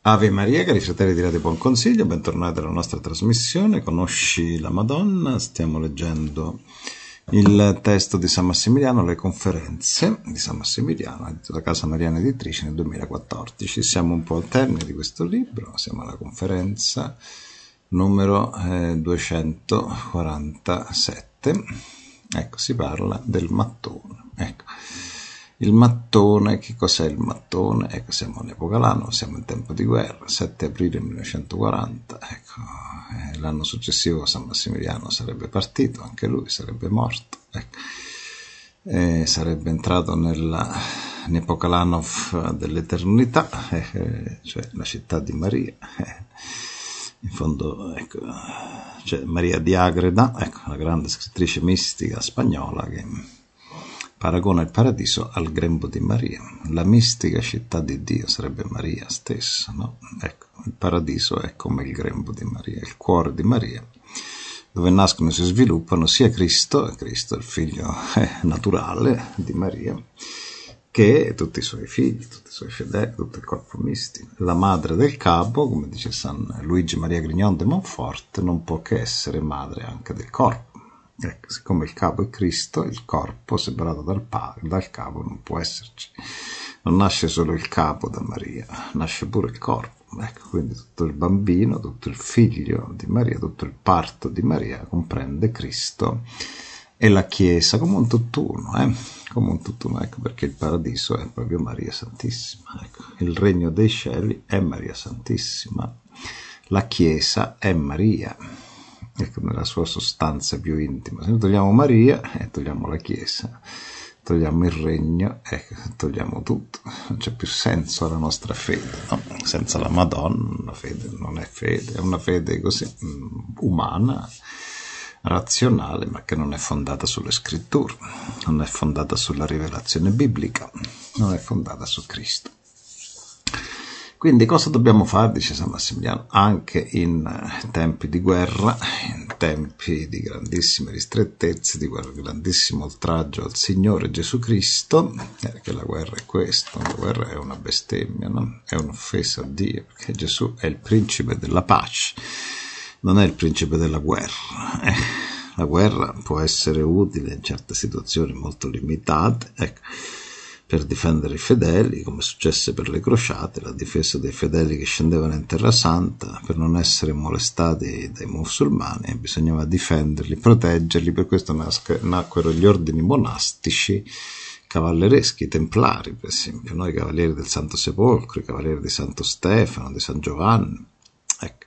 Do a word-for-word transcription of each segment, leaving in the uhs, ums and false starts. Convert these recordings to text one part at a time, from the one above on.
Ave Maria, cari fratelli di Radio Buon Consiglio, bentornati alla nostra trasmissione. Conosci la Madonna. Stiamo leggendo il testo di San Massimiliano, le conferenze di San Massimiliano, della Casa Mariana Editrice nel duemilaquattordici. Siamo un po' al termine di questo libro, siamo alla conferenza numero eh, duecentoquarantasette. Ecco, si parla del mattone. Ecco. Il mattone, che cos'è il mattone? Ecco, siamo in epoca l'anno, siamo in tempo di guerra, sette aprile millenovecentoquaranta, ecco, eh, l'anno successivo San Massimiliano sarebbe partito, anche lui sarebbe morto, ecco, eh, sarebbe entrato nella in epoca l'anno dell'eternità, eh, cioè la città di Maria, eh, in fondo, ecco, cioè Maria di Agreda, ecco, la grande scrittrice mistica spagnola che paragona il paradiso al grembo di Maria. La mistica città di Dio sarebbe Maria stessa, no? Ecco, il paradiso è come il grembo di Maria, il cuore di Maria, dove nascono e si sviluppano sia Cristo, Cristo il figlio eh, naturale di Maria, che tutti i suoi figli, tutti i suoi fedeli, tutto il corpo mistico. La madre del capo, come dice San Luigi Maria Grignon de Montfort, non può che essere madre anche del corpo. Ecco, siccome il capo è Cristo, il corpo separato dal padre, dal capo non può esserci. Non nasce solo il capo da Maria, nasce pure il corpo. Ecco, quindi tutto il bambino, tutto il figlio di Maria, tutto il parto di Maria comprende Cristo e la Chiesa come un tutt'uno, eh? Come un tutt'uno, ecco perché il paradiso è proprio Maria Santissima. Ecco, il regno dei cieli è Maria Santissima, la Chiesa è Maria. Ecco, nella sua sostanza più intima. Se noi togliamo Maria, eh, togliamo la Chiesa, togliamo il regno, ecco, togliamo tutto. Non c'è più senso alla nostra fede, no? Senza la Madonna, la fede non è fede, è una fede così um, umana, razionale, ma che non è fondata sulle scritture, non è fondata sulla rivelazione biblica, non è fondata su Cristo. Quindi cosa dobbiamo fare, dice San Massimiliano, anche in tempi di guerra, in tempi di grandissime ristrettezze, di grandissimo oltraggio al Signore Gesù Cristo, perché la guerra è questo, la guerra è una bestemmia, no? È un'offesa a Dio, perché Gesù è il principe della pace, non è il principe della guerra. Eh, la guerra può essere utile in certe situazioni molto limitate, ecco, per difendere i fedeli, come successe per le crociate, la difesa dei fedeli che scendevano in Terra Santa, per non essere molestati dai musulmani, bisognava difenderli, proteggerli, per questo nacquero gli ordini monastici cavallereschi, i templari per esempio, no? I cavalieri del Santo Sepolcro, i cavalieri di Santo Stefano, di San Giovanni, ecco.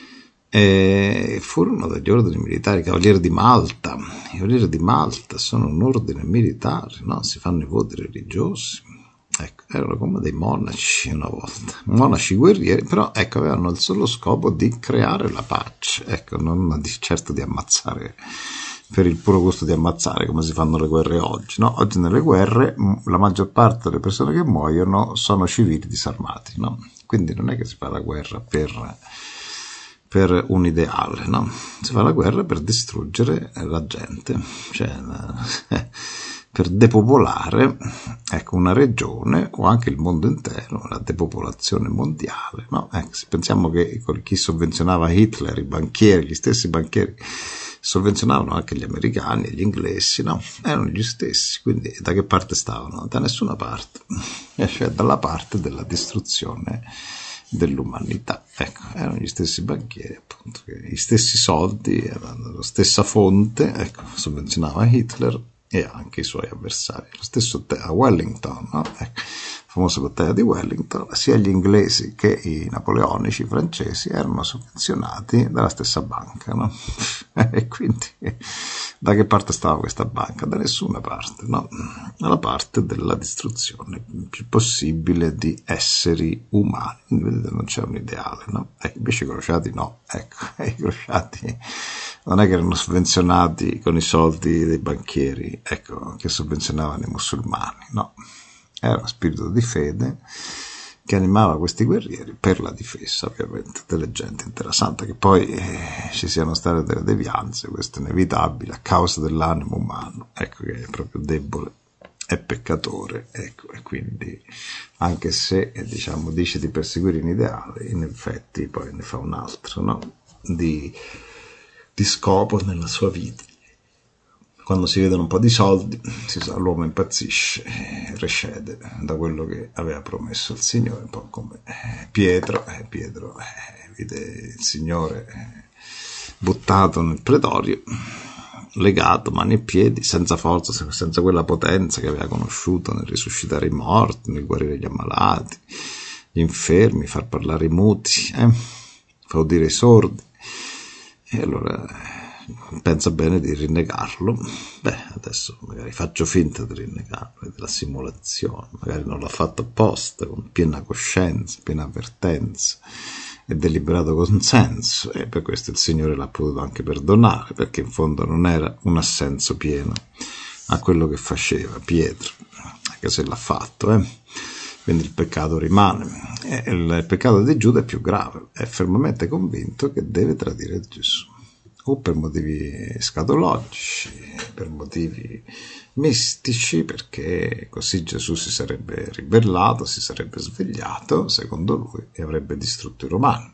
E furono degli ordini militari. I cavalieri di Malta, i cavalieri di Malta sono un ordine militare, no? Si fanno i voti religiosi, ecco, erano come dei monaci una volta, monaci guerrieri, però ecco, avevano il solo scopo di creare la pace, ecco, non di, certo di ammazzare per il puro gusto di ammazzare come si fanno le guerre oggi, no? Oggi nelle guerre la maggior parte delle persone che muoiono sono civili disarmati, no? Quindi non è che si fa la guerra per per un ideale, no? Si fa la guerra per distruggere la gente, cioè per depopolare, ecco, una regione o anche il mondo intero, la depopolazione mondiale, no? Ecco, se pensiamo che chi sovvenzionava Hitler, i banchieri, gli stessi banchieri sovvenzionavano anche gli americani e gli inglesi, no? Erano gli stessi, quindi da che parte stavano? Da nessuna parte, cioè dalla parte della distruzione dell'umanità. Ecco, erano gli stessi banchieri, appunto, che gli stessi soldi, erano la stessa fonte, ecco, sovvenzionava Hitler e anche i suoi avversari. Lo stesso te- a Wellington, no? Ecco, famosa battaglia di Wellington, sia gli inglesi che i napoleonici, i francesi, erano sovvenzionati dalla stessa banca, no? E quindi da che parte stava questa banca? Da nessuna parte, no? Dalla parte della distruzione più possibile di esseri umani. Non c'è un ideale, no? E invece i crociati no, ecco, i crociati non è che erano sovvenzionati con i soldi dei banchieri, ecco, che sovvenzionavano i musulmani, no? Era uno spirito di fede che animava questi guerrieri per la difesa, ovviamente, delle gente interessante, che poi eh, ci siano state delle devianze, questo è inevitabile, a causa dell'animo umano, ecco, che è proprio debole è peccatore, ecco, e quindi anche se diciamo dice di perseguire un ideale, in effetti poi ne fa un altro, no? di, di scopo nella sua vita. Quando si vedono un po' di soldi, si sa, l'uomo impazzisce, recede da quello che aveva promesso il Signore, un po' come Pietro, eh, Pietro eh, vide il Signore eh, buttato nel pretorio, legato mani e piedi, senza forza, senza quella potenza che aveva conosciuto nel risuscitare i morti, nel guarire gli ammalati, gli infermi, far parlare i muti, eh? far udire i sordi. E allora pensa bene di rinnegarlo. Beh, adesso magari faccio finta di rinnegarlo, della simulazione, magari non l'ha fatto apposta, con piena coscienza, piena avvertenza e deliberato consenso, e per questo il Signore l'ha potuto anche perdonare, perché in fondo non era un assenso pieno a quello che faceva Pietro, anche se l'ha fatto, eh. Quindi il peccato rimane. E il peccato di Giuda è più grave, è fermamente convinto che deve tradire Gesù, o per motivi scatologici, per motivi mistici, perché così Gesù si sarebbe ribellato, si sarebbe svegliato, secondo lui, e avrebbe distrutto i romani.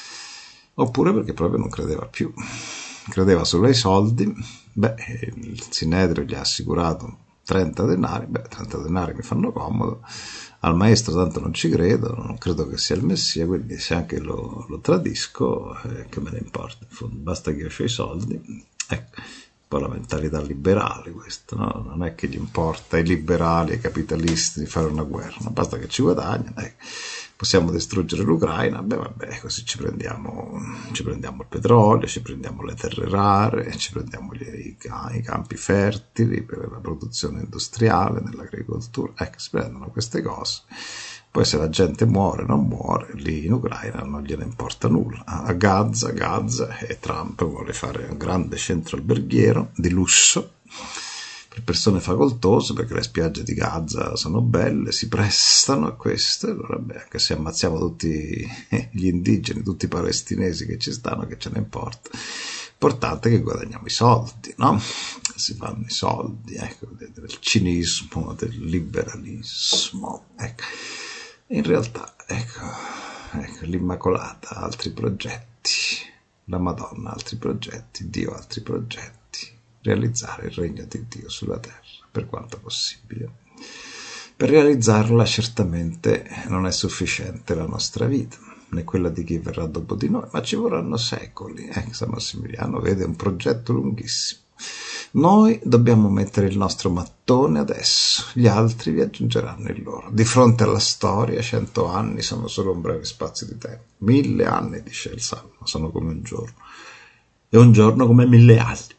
Oppure perché proprio non credeva più, credeva solo ai soldi. Beh, il Sinedrio gli ha assicurato trenta denari, beh, trenta denari mi fanno comodo, al maestro tanto non ci credo, non credo che sia il Messia, quindi se anche lo, lo tradisco, eh, che me ne importa, in fondo, basta che io ho i soldi. Ecco, un po' la mentalità liberale questa, no? Non è che gli importa ai liberali, ai capitalisti di fare una guerra, no? Basta che ci guadagnano, ecco. Possiamo distruggere l'Ucraina, beh vabbè, così ci prendiamo, ci prendiamo il petrolio, ci prendiamo le terre rare, ci prendiamo gli, i, i campi fertili per la produzione industriale, nell'agricoltura, ecco, si prendono queste cose. Poi se la gente muore, non muore, lì in Ucraina non gliene importa nulla. A Gaza, Gaza, e Trump vuole fare un grande centro alberghiero di lusso, per persone facoltose, perché le spiagge di Gaza sono belle, si prestano a questo, e allora beh, anche se ammazziamo tutti gli indigeni, tutti i palestinesi che ci stanno, che ce ne importa. L'importante è che guadagniamo i soldi, no? Si fanno i soldi, ecco, del cinismo, del liberalismo, ecco. In realtà, ecco, ecco, l'Immacolata ha altri progetti, la Madonna ha altri progetti, Dio ha altri progetti. Realizzare il regno di Dio sulla terra, per quanto possibile. Per realizzarla certamente non è sufficiente la nostra vita, né quella di chi verrà dopo di noi, ma ci vorranno secoli. Eh, San Massimiliano vede un progetto lunghissimo. Noi dobbiamo mettere il nostro mattone adesso, gli altri vi aggiungeranno il loro. Di fronte alla storia, cento anni sono solo un breve spazio di tempo. Mille anni, dice il Salmo, sono come un giorno. E un giorno come mille anni.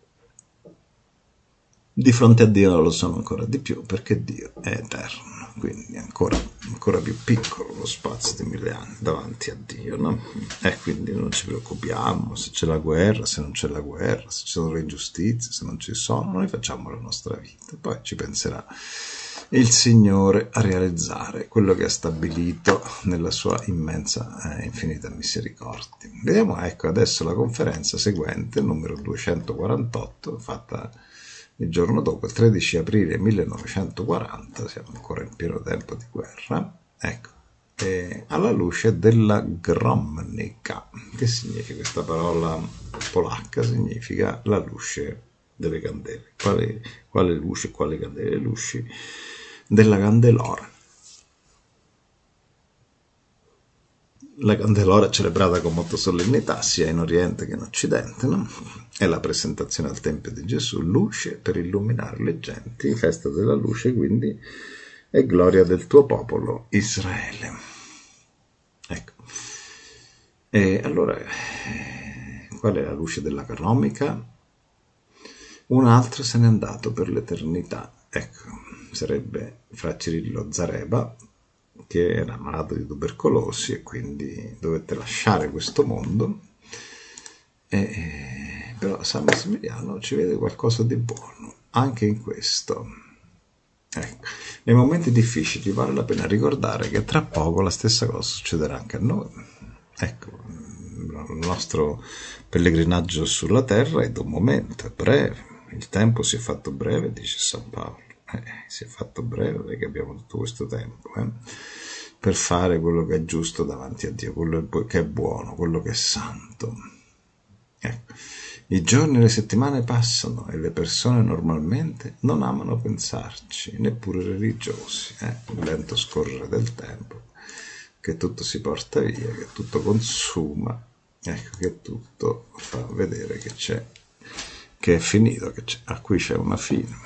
Di fronte a Dio non lo sono ancora di più, perché Dio è eterno, quindi è ancora, ancora più piccolo lo spazio di mille anni davanti a Dio, no? E quindi non ci preoccupiamo se c'è la guerra, se non c'è la guerra, se ci sono le ingiustizie, se non ci sono, noi facciamo la nostra vita, poi ci penserà il Signore a realizzare quello che ha stabilito nella sua immensa e eh, infinita misericordia. Vediamo, ecco, adesso la conferenza seguente, numero duecentoquarantotto, fatta il giorno dopo, il tredici aprile millenovecentoquaranta, siamo ancora in pieno tempo di guerra, ecco, e alla luce della Gromnica, che significa questa parola polacca, significa la luce delle candele. Quale, quale luce, quale candele? Le luci della candelora. La candelora è celebrata con molta solennità sia in Oriente che in Occidente, no? È la presentazione al Tempio di Gesù, luce per illuminare le genti, festa della luce quindi, e gloria del tuo popolo Israele. Ecco. E allora, qual è la luce della Gromnica? Un altro se n'è andato per l'eternità. Ecco, sarebbe fra Cirillo Zareba, che era malato di tubercolosi e quindi dovette lasciare questo mondo, e, però San Massimiliano ci vede qualcosa di buono anche in questo. Ecco, nei momenti difficili vale la pena ricordare che tra poco la stessa cosa succederà anche a noi. Ecco, il nostro pellegrinaggio sulla terra è da un momento, è breve, il tempo si è fatto breve, dice San Paolo. Eh, si è fatto breve perché abbiamo tutto questo tempo eh, per fare quello che è giusto davanti a Dio, quello che è buono, quello che è santo. Ecco. I giorni e le settimane passano e le persone normalmente non amano pensarci, neppure religiosi. Eh? Il lento scorrere del tempo, che tutto si porta via, che tutto consuma, ecco, che tutto fa vedere che c'è, che è finito, che c'è, a cui c'è una fine.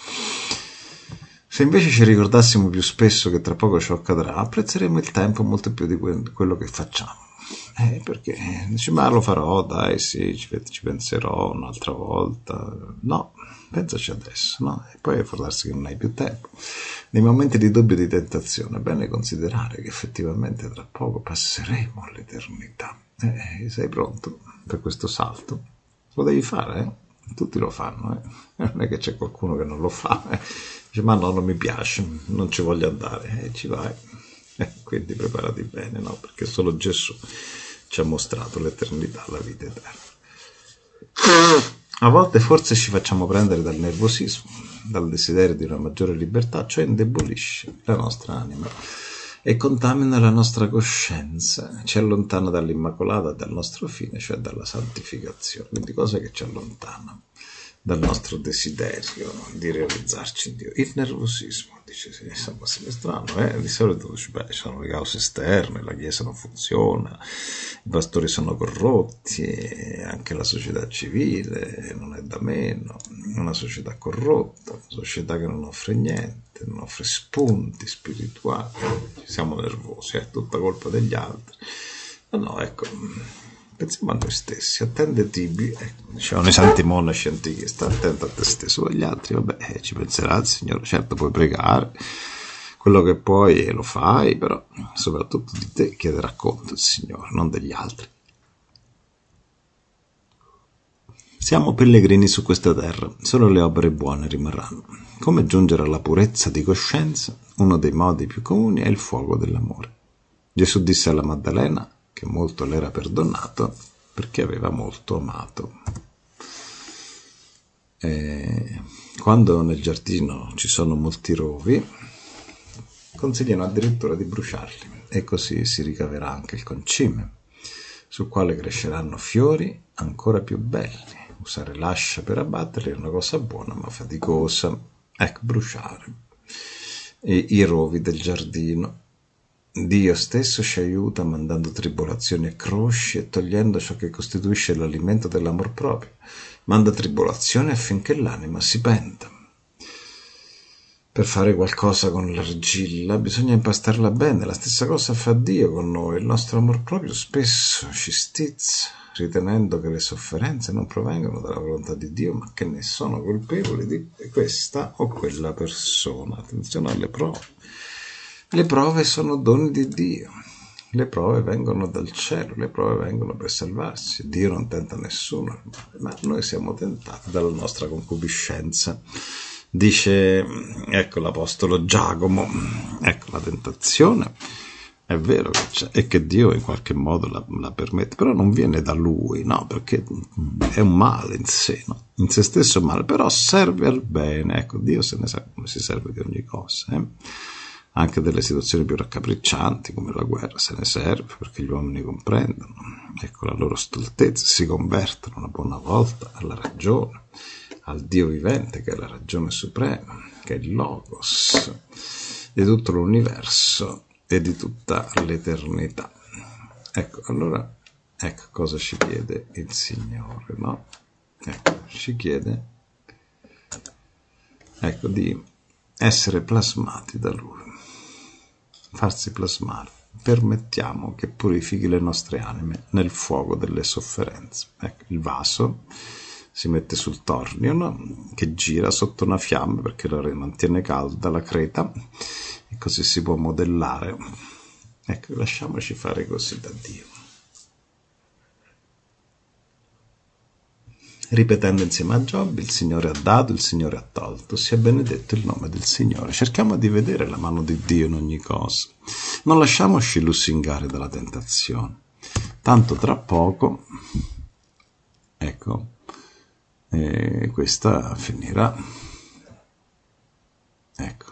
Se invece ci ricordassimo più spesso che tra poco ciò accadrà, apprezzeremmo il tempo molto più di quello che facciamo. Eh, perché dici, ma lo farò, dai, sì, ci, ci penserò un'altra volta. No, pensaci adesso, no? E poi può darsi che non hai più tempo. Nei momenti di dubbio e di tentazione è bene considerare che effettivamente tra poco passeremo all'eternità. Eh, sei pronto per questo salto? Lo devi fare, eh? Tutti lo fanno, eh? Non è che c'è qualcuno che non lo fa, eh? Dice, ma no, non mi piace, non ci voglio andare, e eh, ci vai. Eh, quindi preparati bene, no? Perché solo Gesù ci ha mostrato l'eternità, la vita eterna. A volte forse ci facciamo prendere dal nervosismo, dal desiderio di una maggiore libertà, cioè indebolisce la nostra anima e contamina la nostra coscienza, ci allontana dall'Immacolata, dal nostro fine, cioè dalla santificazione. Quindi cose che ci allontanano dal nostro desiderio di realizzarci in Dio. Il nervosismo, dice, sì, sembra strano, eh? Di solito beh, ci sono le cause esterne, la Chiesa non funziona, i pastori sono corrotti, anche la società civile non è da meno, una società corrotta, una società che non offre niente, non offre spunti spirituali, ci siamo nervosi, è tutta colpa degli altri. Ma no, ecco, pensiamo a noi stessi, attende tibi, ecco, dicevano i santi monaci antichi, sta attento a te stesso, agli altri, vabbè, ci penserà il Signore, certo puoi pregare, quello che puoi lo fai, però soprattutto di te chiederà conto il Signore, non degli altri. Siamo pellegrini su questa terra, solo le opere buone rimarranno. Come giungere alla purezza di coscienza? Uno dei modi più comuni è il fuoco dell'amore. Gesù disse alla Maddalena che molto le era perdonato perché aveva molto amato. E quando nel giardino ci sono molti rovi, consigliano addirittura di bruciarli, e così si ricaverà anche il concime, sul quale cresceranno fiori ancora più belli. Usare l'ascia per abbatterli è una cosa buona ma faticosa. Ecco, bruciare e i rovi del giardino. Dio stesso ci aiuta mandando tribolazioni e croci e togliendo ciò che costituisce l'alimento dell'amor proprio. Manda tribolazioni affinché l'anima si penta. Per fare qualcosa con l'argilla bisogna impastarla bene. La stessa cosa fa Dio con noi. Il nostro amor proprio spesso ci stizza, ritenendo che le sofferenze non provengono dalla volontà di Dio, ma che ne sono colpevoli di questa o quella persona. Attenzione alle prove. Le prove sono doni di Dio. Le prove vengono dal cielo, le prove vengono per salvarsi. Dio non tenta nessuno, ma noi siamo tentati dalla nostra concupiscenza. Dice, ecco l'apostolo Giacomo, ecco la tentazione, è vero che c'è, e che Dio in qualche modo la, la permette, però non viene da Lui, no, perché è un male in sé, no? In se stesso è un male, però serve al bene, ecco, Dio se ne sa come si serve di ogni cosa, eh? Anche delle situazioni più raccapriccianti come la guerra se ne serve perché gli uomini comprendono, ecco la loro stoltezza, si convertono una buona volta alla ragione, al Dio vivente che è la ragione suprema, che è il Logos di tutto l'universo e di tutta l'eternità. Ecco, allora, ecco cosa ci chiede il Signore, no? Ecco, ci chiede, ecco, di essere plasmati da Lui, farsi plasmare. Permettiamo che purifichi le nostre anime nel fuoco delle sofferenze. Ecco, il vaso si mette sul tornio, no? Che gira sotto una fiamma perché la mantiene calda la creta e così si può modellare. Ecco, lasciamoci fare così da Dio. Ripetendo insieme a Giobbe, il Signore ha dato, il Signore ha tolto, sia benedetto il nome del Signore. Cerchiamo di vedere la mano di Dio in ogni cosa. Non lasciamoci lusingare dalla tentazione. Tanto tra poco, ecco, e questa finirà. Ecco.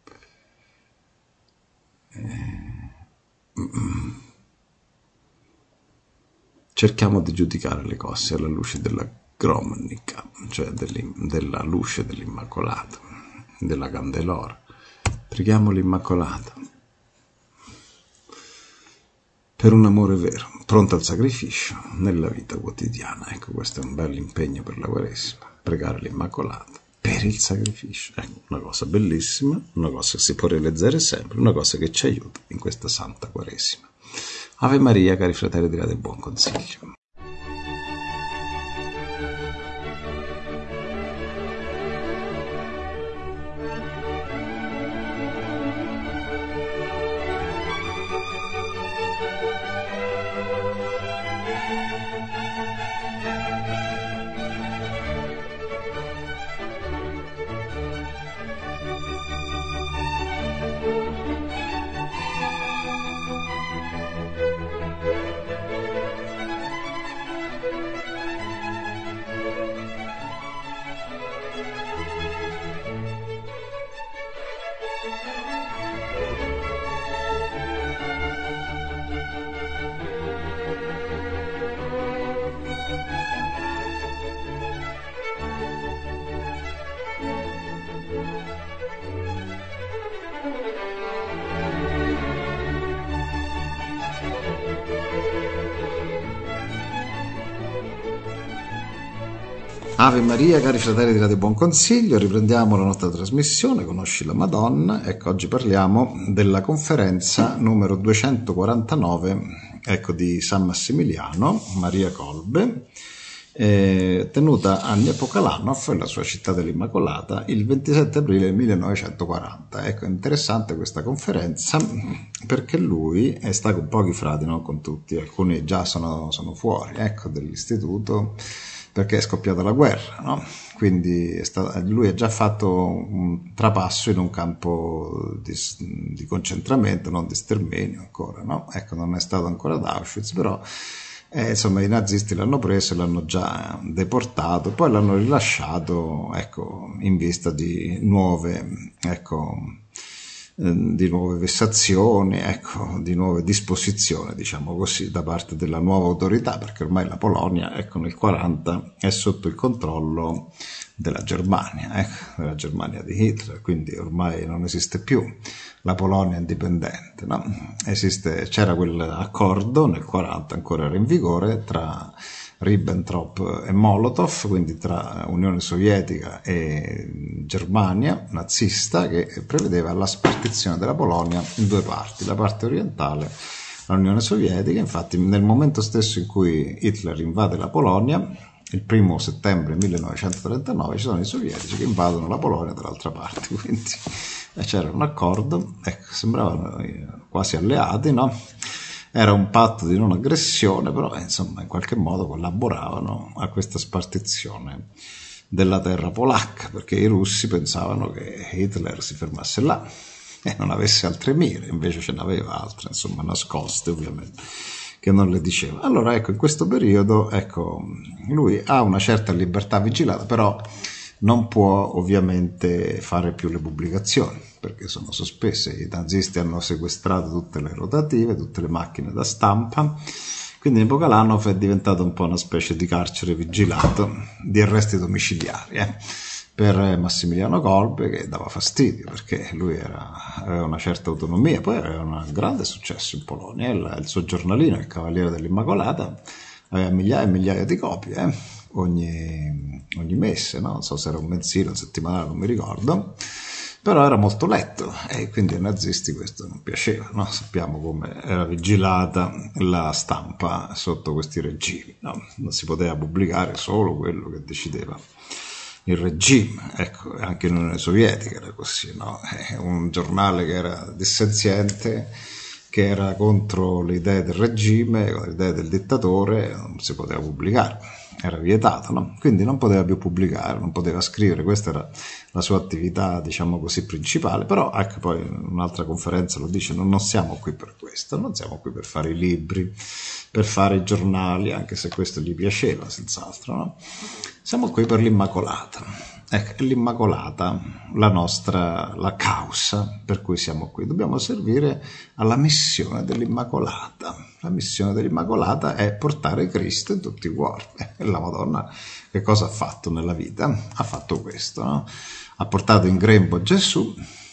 Cerchiamo di giudicare le cose alla luce della Gromnica, cioè della luce dell'Immacolata, della Candelora. Preghiamo l'Immacolata per un amore vero, pronto al sacrificio nella vita quotidiana. Ecco, questo è un bel impegno per la Quaresima, pregare l'Immacolata per il sacrificio. Ecco, una cosa bellissima, una cosa che si può realizzare sempre, una cosa che ci aiuta in questa Santa Quaresima. Ave Maria, cari fratelli del Buon Consiglio. Ave Maria, cari fratelli di Radio Buon Consiglio, riprendiamo la nostra trasmissione, Conosci la Madonna. Ecco, oggi parliamo della conferenza numero duecentoquarantanove, ecco, di San Massimiliano Maria Kolbe, eh, tenuta a Nepokalanów, la sua città dell'Immacolata, il ventisette aprile millenovecentoquaranta. Ecco, è interessante questa conferenza perché lui è stato con pochi frati, non con tutti, alcuni già sono, sono fuori, ecco, dell'istituto, perché è scoppiata la guerra, no? Quindi è stato, lui ha già fatto un trapasso in un campo di, di concentramento, non di sterminio ancora, no? Ecco, non è stato ancora ad Auschwitz, però eh, insomma i nazisti l'hanno preso e l'hanno già deportato, poi l'hanno rilasciato, ecco, in vista di nuove, ecco, di nuove vessazioni, ecco, di nuove disposizioni, diciamo così, da parte della nuova autorità, perché ormai la Polonia, ecco, nel quaranta è sotto il controllo della Germania, ecco, della Germania di Hitler, quindi ormai non esiste più la Polonia indipendente, no? Esiste, c'era quell'accordo nel quaranta, ancora era in vigore, tra Ribbentrop e Molotov, quindi tra Unione Sovietica e Germania nazista, che prevedeva la spartizione della Polonia in due parti, la parte orientale, l'Unione Sovietica. Infatti nel momento stesso in cui Hitler invade la Polonia, il primo settembre millenovecentotrentanove, ci sono i sovietici che invadono la Polonia dall'altra parte, quindi c'era un accordo, ecco, sembravano quasi alleati, no? Era un patto di non aggressione, però insomma in qualche modo collaboravano a questa spartizione della terra polacca, perché i russi pensavano che Hitler si fermasse là e non avesse altre mire, invece ce n'aveva altre, insomma nascoste ovviamente, che non le diceva. Allora ecco, in questo periodo, ecco, lui ha una certa libertà vigilata, però non può ovviamente fare più le pubblicazioni, perché sono sospese. I nazisti hanno sequestrato tutte le rotative, tutte le macchine da stampa, quindi Nepokalanów è diventato un po' una specie di carcere vigilato, di arresti domiciliari, eh, per Massimiliano Kolbe, che dava fastidio, perché lui era, aveva una certa autonomia, poi aveva un grande successo in Polonia, il, il suo giornalino, il Cavaliere dell'Immacolata, aveva migliaia e migliaia di copie, eh, ogni, ogni mese, no? Non so se era un mensile, un settimanale, non mi ricordo, però era molto letto e quindi ai nazisti questo non piaceva, no? Sappiamo come era vigilata la stampa sotto questi regimi, no? Non si poteva pubblicare solo quello che decideva il regime, ecco, anche in Unione Sovietica era così, no? Un giornale che era dissenziente, che era contro le idee del regime, le idee del dittatore, non si poteva pubblicare, era vietato, no? Quindi non poteva più pubblicare, non poteva scrivere, questa era la sua attività, diciamo così, principale. Però ecco, poi in un'altra conferenza lo dice, non, non siamo qui per questo, non siamo qui per fare i libri, per fare i giornali, anche se questo gli piaceva senz'altro, no? Siamo qui per l'Immacolata. Ecco, l'Immacolata, la nostra, la causa per cui siamo qui. Dobbiamo servire alla missione dell'Immacolata. La missione dell'Immacolata è portare Cristo in tutti i cuori. E la Madonna che cosa ha fatto nella vita? Ha fatto questo, no? Ha portato in grembo Gesù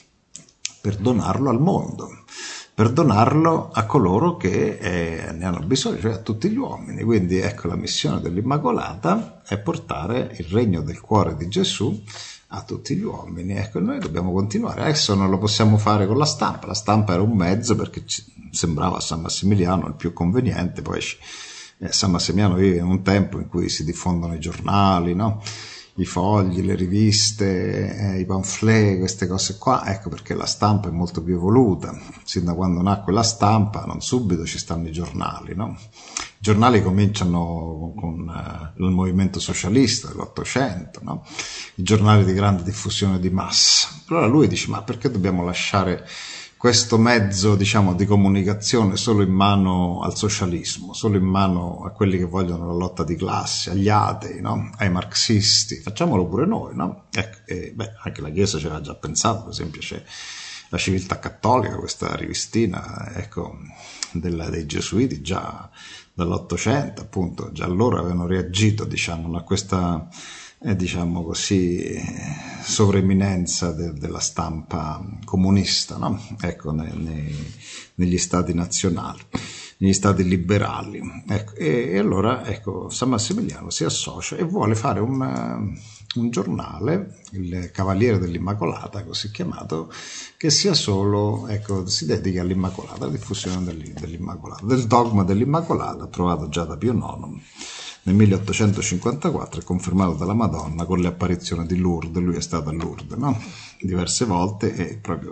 per donarlo al mondo, per donarlo a coloro che eh, ne hanno bisogno, cioè a tutti gli uomini. Quindi ecco, la missione dell'Immacolata è portare il regno del cuore di Gesù a tutti gli uomini. Ecco, noi dobbiamo continuare. Adesso non lo possiamo fare con la stampa. La stampa era un mezzo perché ci sembrava a San Massimiliano il più conveniente. Poi eh, San Massimiliano vive in un tempo in cui si diffondono i giornali, no? I fogli, le riviste, eh, i pamphlet, queste cose qua, ecco perché la stampa è molto più evoluta. Sin da quando nacque la stampa, non subito ci stanno i giornali, no? I giornali cominciano con eh, il movimento socialista dell'Ottocento, no? I giornali di grande diffusione di massa. Allora lui dice, ma perché dobbiamo lasciare questo mezzo, diciamo, di comunicazione solo in mano al socialismo, solo in mano a quelli che vogliono la lotta di classe, agli atei, no? Ai marxisti? Facciamolo pure noi, no? Ecco, e, beh, anche la Chiesa ci aveva già pensato, per esempio c'è la Civiltà Cattolica, questa rivistina, ecco, della, dei Gesuiti già dall'Ottocento, appunto, già loro avevano reagito, diciamo, a questa eh, diciamo così, sovreminenza de, della stampa comunista, no? Ecco, ne, ne, negli stati nazionali, negli stati liberali. Ecco, e, e allora ecco, San Massimiliano si associa e vuole fare un, un giornale, il Cavaliere dell'Immacolata, così chiamato, che sia solo, ecco, si dedica all'Immacolata, alla diffusione dell'Immacolata, del dogma dell'Immacolata, approvato già da Pio nono nel milleottocentocinquantaquattro e confermato dalla Madonna con le apparizioni di Lourdes. Lui è stato a Lourdes, no? Diverse volte, e proprio,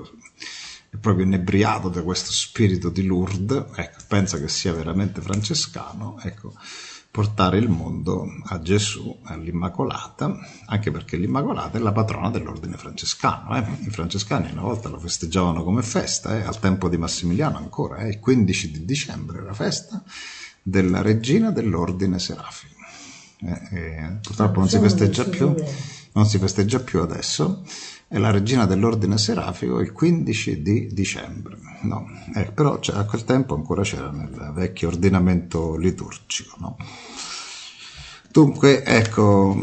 è proprio inebriato da questo spirito di Lourdes, ecco, pensa che sia veramente francescano, ecco, portare il mondo a Gesù, all'Immacolata, anche perché l'Immacolata è la patrona dell'ordine francescano. Eh? I francescani una volta lo festeggiavano come festa, eh? Al tempo di Massimiliano ancora, eh? Il quindici di dicembre era festa della regina dell'ordine serafico. Eh, eh, purtroppo non si festeggia più, non si festeggia più adesso. È la regina dell'ordine serafico il quindici di dicembre, no? Eh, però cioè, a quel tempo ancora c'era nel vecchio ordinamento liturgico, no? Dunque, ecco,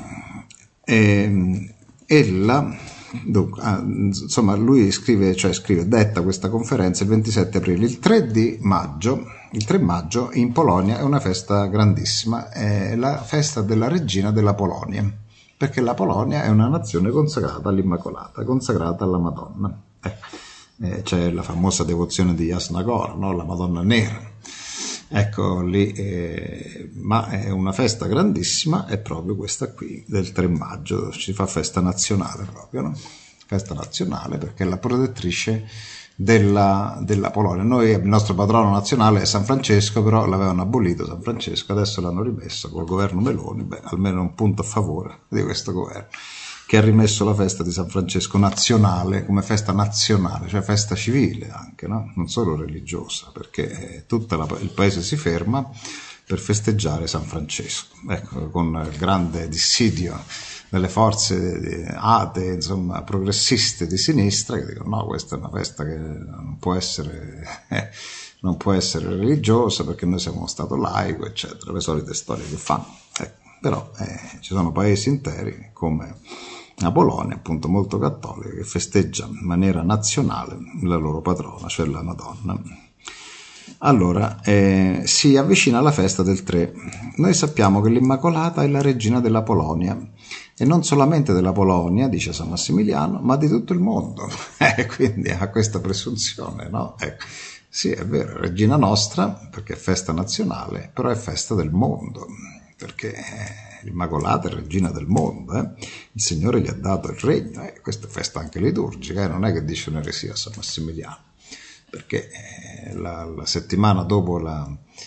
eh, ella, dunque, ah, insomma, lui scrive, cioè scrive, detta questa conferenza il ventisette aprile. Il tre di maggio, il tre maggio in Polonia è una festa grandissima, è la festa della regina della Polonia, perché la Polonia è una nazione consacrata all'Immacolata, consacrata alla Madonna. Eh, eh, c'è la famosa devozione di Jasna Góra, no? La Madonna Nera. Ecco lì, eh, ma è una festa grandissima, è proprio questa qui, del tre maggio, si fa festa nazionale proprio, no? Festa nazionale perché è la protettrice della, della Polonia. Noi, il nostro patrono nazionale è San Francesco, però l'avevano abolito San Francesco, adesso l'hanno rimesso col governo Meloni, beh, almeno un punto a favore di questo governo, che ha rimesso la festa di San Francesco nazionale come festa nazionale, cioè festa civile anche, no? Non solo religiosa, perché tutto il paese si ferma per festeggiare San Francesco, ecco, con grande dissidio delle forze atee, insomma, progressiste di sinistra, che dicono no, questa è una festa che non può essere, eh, non può essere religiosa perché noi siamo uno stato laico, eccetera, le solite storie che fanno. Ecco. Però eh, ci sono paesi interi come la Polonia, appunto molto cattolica, che festeggia in maniera nazionale la loro patrona, cioè la Madonna. Allora, eh, si avvicina la festa del tre. Noi sappiamo che l'Immacolata è la regina della Polonia, e non solamente della Polonia, dice San Massimiliano, ma di tutto il mondo. Eh, quindi ha questa presunzione, no? Ecco. Sì, è vero, regina nostra, perché è festa nazionale, però è festa del mondo, perché l'Immacolata è regina del mondo, eh? Il Signore gli ha dato il regno, eh? Questa è festa anche liturgica, eh? Non è che dice un'eresia a San Massimiliano, perché la, la settimana dopo la,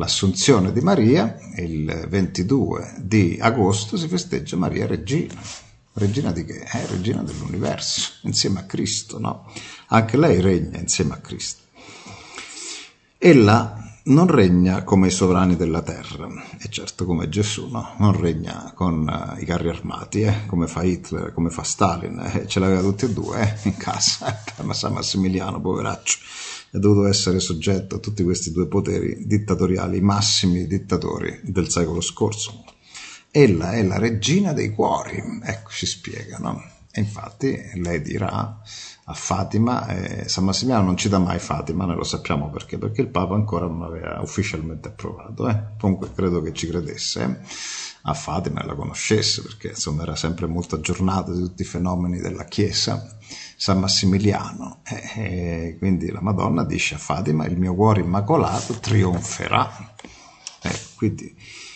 l'Assunzione di Maria, il ventidue di agosto si festeggia Maria Regina. Regina di che? Eh, regina dell'universo, insieme a Cristo, no? Anche lei regna insieme a Cristo. Ella non regna come i sovrani della terra, e certo come Gesù, no? Non regna con uh, i carri armati, eh? Come fa Hitler, come fa Stalin, eh? Ce l'aveva tutti e due eh? in casa, ma San Massimiliano, poveraccio, è dovuto essere soggetto a tutti questi due poteri dittatoriali, i massimi dittatori del secolo scorso. Ella è la regina dei cuori, ecco, ci spiega, no? E infatti lei dirà a Fatima, eh, San Massimiliano non cita mai Fatima, noi lo sappiamo perché, perché il Papa ancora non aveva ufficialmente approvato, eh? Comunque credo che ci credesse eh? a Fatima e la conoscesse, perché insomma era sempre molto aggiornato di tutti i fenomeni della Chiesa, San Massimiliano, e, e quindi la Madonna dice a Fatima: il mio cuore immacolato trionferà. Ecco, quindi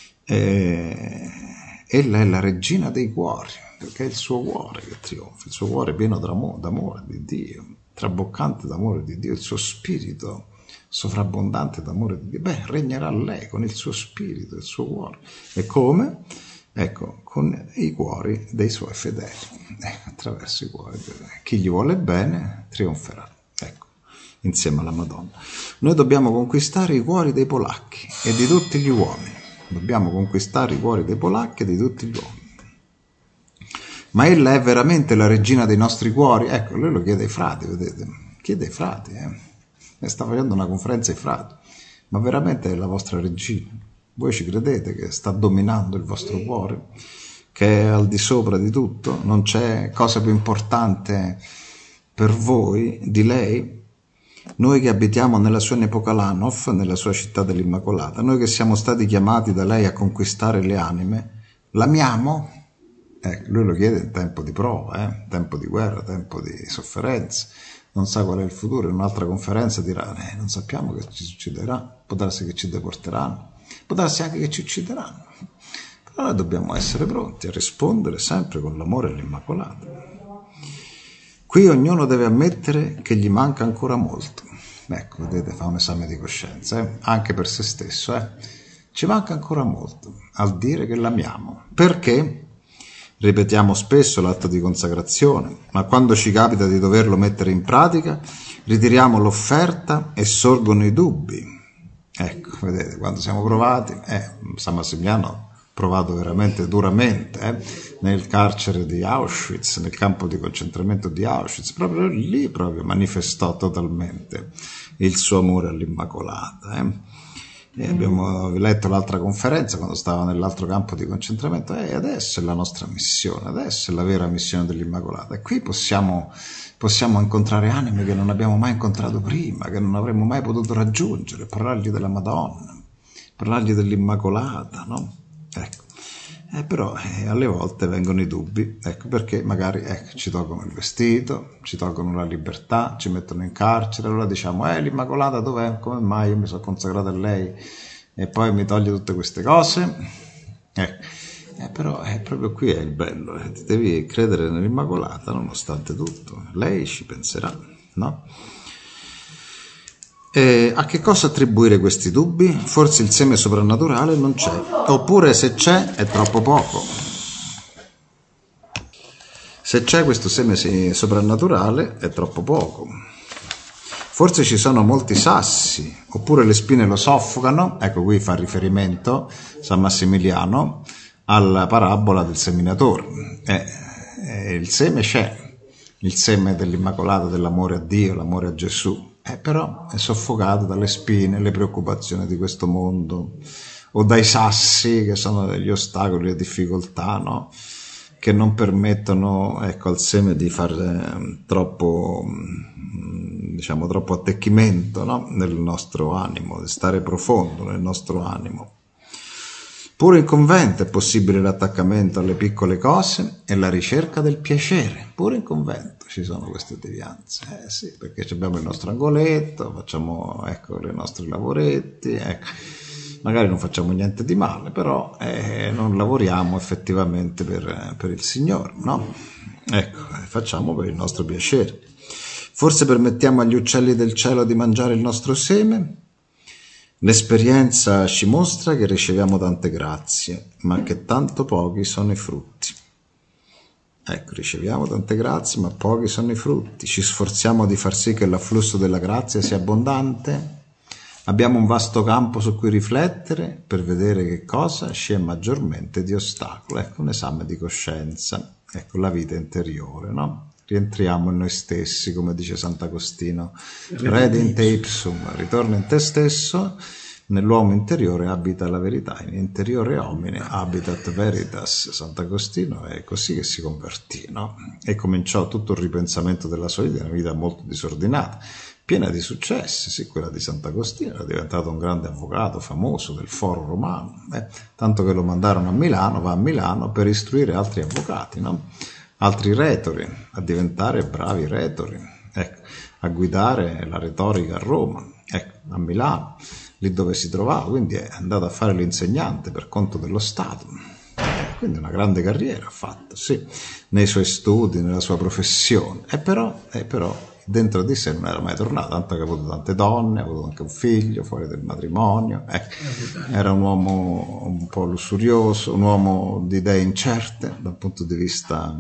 eh, ella è la regina dei cuori, perché è il suo cuore che trionfa, il suo cuore pieno d'amore di Dio, traboccante d'amore di Dio, il suo spirito sovrabbondante d'amore di Dio. Beh, regnerà lei con il suo spirito, il suo cuore. E come? Ecco, con i cuori dei suoi fedeli, ecco, attraverso i cuori. Chi gli vuole bene trionferà, ecco, insieme alla Madonna. Noi dobbiamo conquistare i cuori dei polacchi e di tutti gli uomini. Dobbiamo conquistare i cuori dei polacchi e di tutti gli uomini. Ma ella è veramente la regina dei nostri cuori? Ecco, lui lo chiede ai frati, vedete? Chiede ai frati, eh? E sta facendo una conferenza ai frati. Ma veramente è la vostra regina? Voi ci credete che sta dominando il vostro cuore? Che è al di sopra di tutto? Non c'è cosa più importante per voi di lei? Noi che abitiamo nella sua Nepokalanov, nella sua città dell'Immacolata, noi che siamo stati chiamati da lei a conquistare le anime, l'amiamo? Eh, lui lo chiede in tempo di prova, eh? Tempo di guerra, tempo di sofferenza, non sa qual è il futuro. In un'altra conferenza dirà: eh, non sappiamo che ci succederà, può darsi che ci deporteranno, può darsi anche che ci uccideranno, però noi dobbiamo essere pronti a rispondere sempre con l'amore all'Immacolata. Qui ognuno deve ammettere che gli manca ancora molto. Ecco, vedete, fa un esame di coscienza, eh? Anche per se stesso, eh? Ci manca ancora molto al dire che l'amiamo. Perché? Ripetiamo spesso l'atto di consacrazione, ma quando ci capita di doverlo mettere in pratica, ritiriamo l'offerta e sorgono i dubbi. Ecco, vedete, quando siamo provati, eh, San Massimiliano provato veramente duramente, eh, nel carcere di Auschwitz, nel campo di concentramento di Auschwitz, proprio lì proprio manifestò totalmente il suo amore all'Immacolata. Eh. E abbiamo letto l'altra conferenza quando stava nell'altro campo di concentramento, e eh, adesso è la nostra missione, adesso è la vera missione dell'Immacolata, e qui possiamo, possiamo incontrare anime che non abbiamo mai incontrato prima, che non avremmo mai potuto raggiungere, parlargli della Madonna, parlargli dell'Immacolata, no? Ecco. Eh, però eh, alle volte vengono i dubbi, ecco, perché magari ecco, ci tolgono il vestito, ci tolgono la libertà, ci mettono in carcere, allora diciamo: eh, l'Immacolata dov'è? Come mai io mi sono consacrato a lei e poi mi toglie tutte queste cose? Ecco. Eh, però eh, proprio qui è il bello, eh. Devi credere nell'Immacolata nonostante tutto, lei ci penserà, no? Eh, a che cosa attribuire questi dubbi? Forse il seme soprannaturale non c'è, oppure se c'è è troppo poco. Se c'è questo seme soprannaturale è troppo poco. Forse ci sono molti sassi, oppure le spine lo soffocano. Ecco, qui fa riferimento San Massimiliano alla parabola del seminatore. Eh, eh, il seme c'è, il seme dell'Immacolata, dell'amore a Dio, l'amore a Gesù. Eh, però è soffocato dalle spine, le preoccupazioni di questo mondo, o dai sassi che sono degli ostacoli, le difficoltà, no? Che non permettono, ecco, al seme di fare eh, troppo, diciamo, troppo attecchimento, no? Nel nostro animo, di stare profondo nel nostro animo. Pure in convento è possibile l'attaccamento alle piccole cose e la ricerca del piacere. Pure in convento ci sono queste devianze. Eh sì, perché abbiamo il nostro angoletto, facciamo ecco i nostri lavoretti, ecco. Magari non facciamo niente di male, però eh, non lavoriamo effettivamente per, per il Signore, no? Ecco, facciamo per il nostro piacere. Forse permettiamo agli uccelli del cielo di mangiare il nostro seme? L'esperienza ci mostra che riceviamo tante grazie, ma che tanto pochi sono i frutti. Ecco, riceviamo tante grazie, ma pochi sono i frutti. Ci sforziamo di far sì che l'afflusso della grazia sia abbondante. Abbiamo un vasto campo su cui riflettere per vedere che cosa ci è maggiormente di ostacolo. Ecco, un esame di coscienza, ecco la vita interiore, no? Rientriamo in noi stessi, come dice Sant'Agostino, redente ipsum, ritorna in te stesso, nell'uomo interiore abita la verità, in interiore homine habitat veritas. Sant'Agostino è così che si convertì, no? E cominciò tutto il ripensamento della sua vita, una vita molto disordinata, piena di successi, sì, quella di Sant'Agostino, era diventato un grande avvocato famoso del foro romano, eh? Tanto che lo mandarono a Milano, va a Milano per istruire altri avvocati, no? Altri retori, a diventare bravi retori, ecco, a guidare la retorica a Roma, ecco, a Milano, lì dove si trovava, quindi è andato a fare l'insegnante per conto dello Stato, eh, quindi una grande carriera ha fatto, sì, nei suoi studi, nella sua professione, e però, e però dentro di sé non era mai tornato, tanto che ha avuto tante donne, ha avuto anche un figlio fuori del matrimonio, ecco, era un uomo un po' lussurioso, un uomo di idee incerte dal punto di vista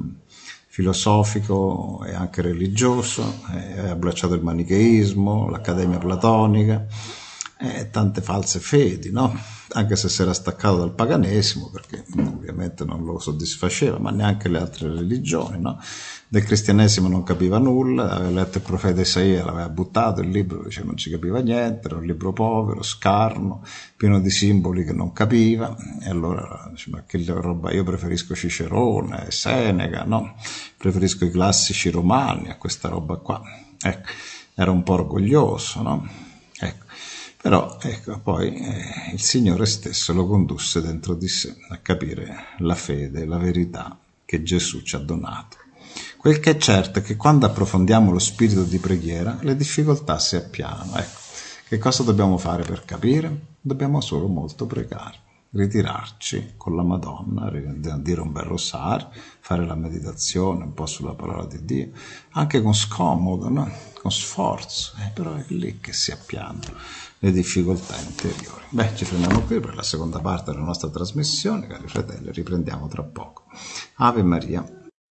filosofico e anche religioso, ha abbracciato il manicheismo, l'accademia platonica, e tante false fedi, no? Anche se si era staccato dal paganesimo, perché ovviamente non lo soddisfaceva, ma neanche le altre religioni, no? Del cristianesimo non capiva nulla, aveva letto il profeta Isaia, l'aveva buttato il libro, diceva non ci capiva niente, era un libro povero, scarno, pieno di simboli che non capiva, e allora dice, ma che roba, io preferisco Cicerone, Seneca, no? Preferisco i classici romani a questa roba qua. Ecco, era un po' orgoglioso, no? Ecco. Però ecco, poi eh, il Signore stesso lo condusse dentro di sé a capire la fede, la verità che Gesù ci ha donato. Quel che è certo è che quando approfondiamo lo spirito di preghiera, le difficoltà si appianano. Ecco, che cosa dobbiamo fare per capire? Dobbiamo solo molto pregare, ritirarci con la Madonna, dire un bel rosario, fare la meditazione un po' sulla parola di Dio, anche con scomodo, no? Con sforzo, eh, però è lì che si appianano le difficoltà interiori. Beh, ci fermiamo qui per la seconda parte della nostra trasmissione, cari fratelli, riprendiamo tra poco. Ave Maria.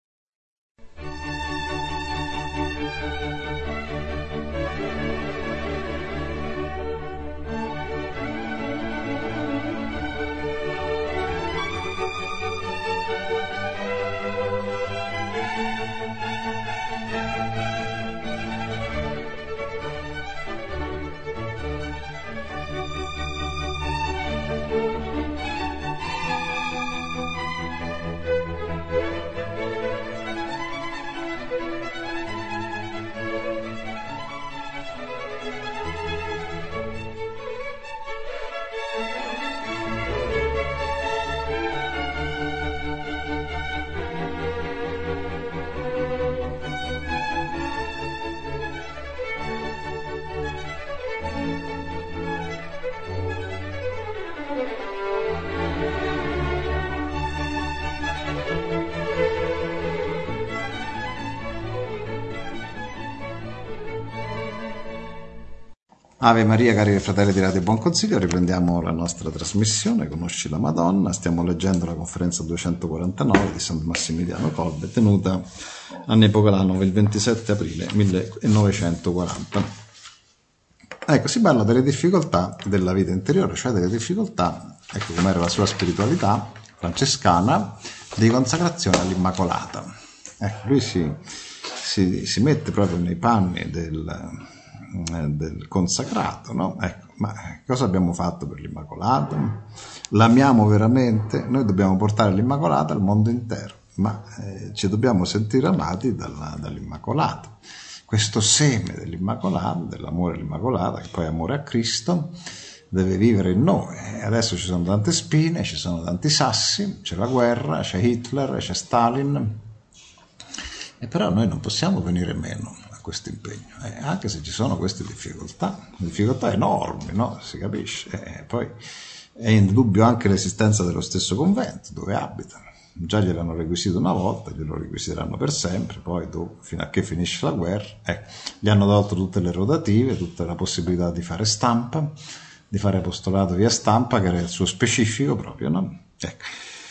Ave Maria, cari fratelli di Radio Buon Consiglio, riprendiamo la nostra trasmissione, Conosci la Madonna. Stiamo leggendo la conferenza duecentoquarantanove di San Massimiliano Kolbe, tenuta a Nepocalanova il ventisette aprile millenovecentoquaranta. Ecco, si parla delle difficoltà della vita interiore, cioè delle difficoltà, ecco com'era la sua spiritualità francescana, di consacrazione all'Immacolata. Ecco, lui si, si, si mette proprio nei panni del... del consacrato, no? Ecco, ma cosa abbiamo fatto per l'Immacolata? L'amiamo veramente? Noi dobbiamo portare l'Immacolata al mondo intero, ma eh, ci dobbiamo sentire amati dalla, dall'Immacolata. Questo seme dell'Immacolata, dell'amore all'Immacolata, che poi è amore a Cristo, deve vivere in noi. Adesso ci sono tante spine, ci sono tanti sassi, c'è la guerra, c'è Hitler, c'è Stalin, e però noi non possiamo venire meno questo impegno, eh, anche se ci sono queste difficoltà, difficoltà enormi, no? Si capisce. Eh, poi è in dubbio anche l'esistenza dello stesso convento dove abitano. Già gliel'hanno requisito una volta, glielo requisiteranno per sempre, poi dopo, fino a che finisce la guerra, eh, gli hanno tolto tutte le rotative, tutta la possibilità di fare stampa, di fare apostolato via stampa, che era il suo specifico proprio, no? Ecco.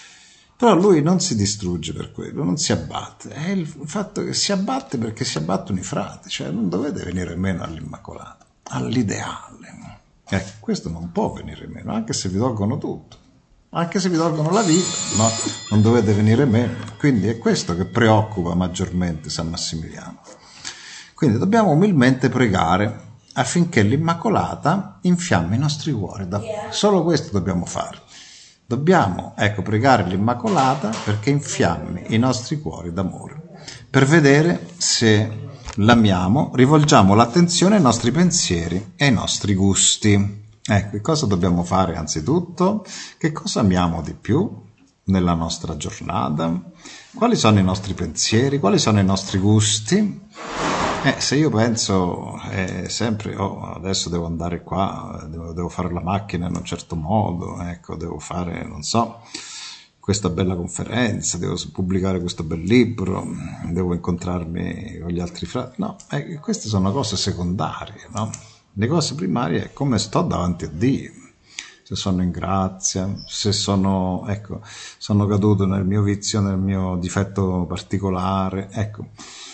Però lui non si distrugge per quello, non si abbatte. È il fatto che si abbatte perché si abbattono i frati, cioè non dovete venire meno all'Immacolata, all'ideale. Ecco, questo non può venire meno, anche se vi tolgono tutto, anche se vi tolgono la vita, no? Non dovete venire meno. Quindi è questo che preoccupa maggiormente San Massimiliano. Quindi dobbiamo umilmente pregare affinché l'Immacolata infiammi i nostri cuori. Solo questo dobbiamo fare. Dobbiamo, ecco, pregare l'Immacolata perché infiammi i nostri cuori d'amore, per vedere se l'amiamo, rivolgiamo l'attenzione ai nostri pensieri e ai nostri gusti. Ecco, cosa dobbiamo fare anzitutto? Che cosa amiamo di più nella nostra giornata? Quali sono i nostri pensieri? Quali sono i nostri gusti? Eh, se io penso eh, sempre, oh, adesso devo andare qua, devo, devo fare la macchina in un certo modo, ecco, devo fare, non so, questa bella conferenza, devo pubblicare questo bel libro, devo incontrarmi con gli altri frati. No, eh, queste sono cose secondarie, no? Le cose primarie è come sto davanti a Dio, se sono in grazia, se sono, ecco, sono caduto nel mio vizio, nel mio difetto particolare, ecco.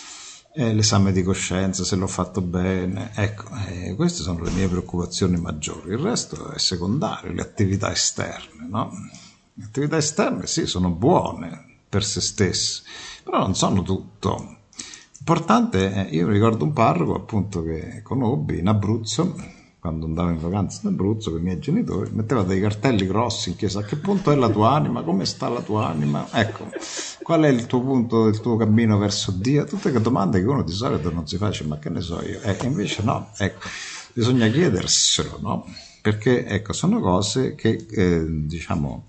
Eh, l'esame di coscienza, se l'ho fatto bene, ecco, eh, queste sono le mie preoccupazioni maggiori. Il resto è secondario, le attività esterne, no? Le attività esterne sì, sono buone per se stesse, però non sono tutto. L'importante è, io ricordo un parroco appunto che conobbi in Abruzzo, quando andavo in vacanza in Abruzzo con i miei genitori, metteva dei cartelli grossi in chiesa: a che punto è la tua anima? Come sta la tua anima? Ecco, qual è il tuo punto, il tuo cammino verso Dio? Tutte che domande che uno di solito non si fa, ma che ne so io? E eh, invece no, ecco, bisogna chiederselo, no? Perché ecco, sono cose che eh, diciamo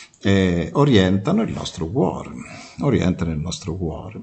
eh, orientano il nostro cuore, orientano il nostro cuore.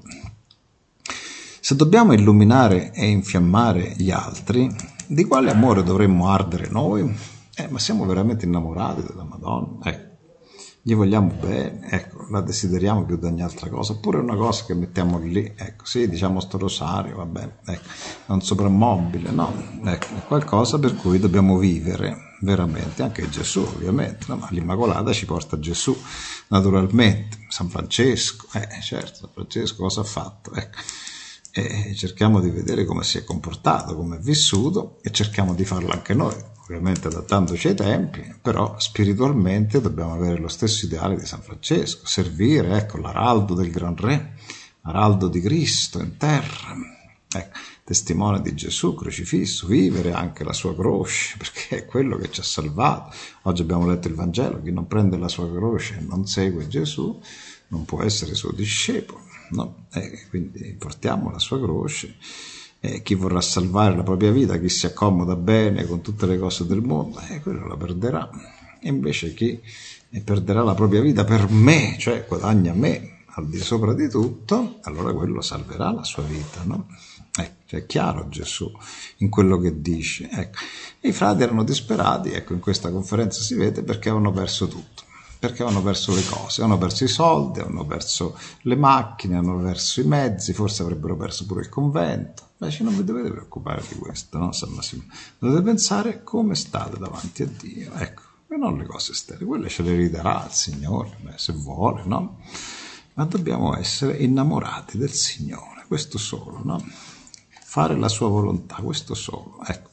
Se dobbiamo illuminare e infiammare gli altri, di quale amore dovremmo ardere noi? Eh, ma siamo veramente innamorati della Madonna? Ecco, gli vogliamo bene? Ecco, la desideriamo più di ogni altra cosa? Oppure è una cosa che mettiamo lì? Ecco, sì, diciamo sto rosario, va bene, ecco, è un soprammobile, no? Ecco, è qualcosa per cui dobbiamo vivere veramente, anche Gesù ovviamente, no? Ma l'Immacolata ci porta a Gesù, naturalmente, San Francesco, eh, certo, San Francesco cosa ha fatto? Ecco. E cerchiamo di vedere come si è comportato, come è vissuto, e cerchiamo di farlo anche noi, ovviamente adattandoci ai tempi, però spiritualmente dobbiamo avere lo stesso ideale di San Francesco, servire, ecco, l'araldo del Gran Re, araldo di Cristo in terra, ecco, testimone di Gesù crocifisso, vivere anche la sua croce, perché è quello che ci ha salvato. Oggi abbiamo letto il Vangelo: chi non prende la sua croce e non segue Gesù non può essere suo discepolo. No? Eh, quindi portiamo la sua croce, e chi vorrà salvare la propria vita, chi si accomoda bene con tutte le cose del mondo, eh, quello la perderà. E invece chi perderà la propria vita per me, cioè guadagna me al di sopra di tutto, allora quello salverà la sua vita, no? Ecco, cioè è chiaro Gesù in quello che dice. Ecco. E i frati erano disperati, ecco, in questa conferenza si vede, perché avevano perso tutto. Perché hanno perso le cose, hanno perso i soldi, hanno perso le macchine, hanno perso i mezzi, forse avrebbero perso pure il convento. Invece non vi dovete preoccupare di questo, no? Dovete pensare come state davanti a Dio, ecco, e non le cose esterne, quelle ce le ridarà il Signore, beh, se vuole, no? Ma dobbiamo essere innamorati del Signore, questo solo, no? Fare la sua volontà, questo solo, ecco.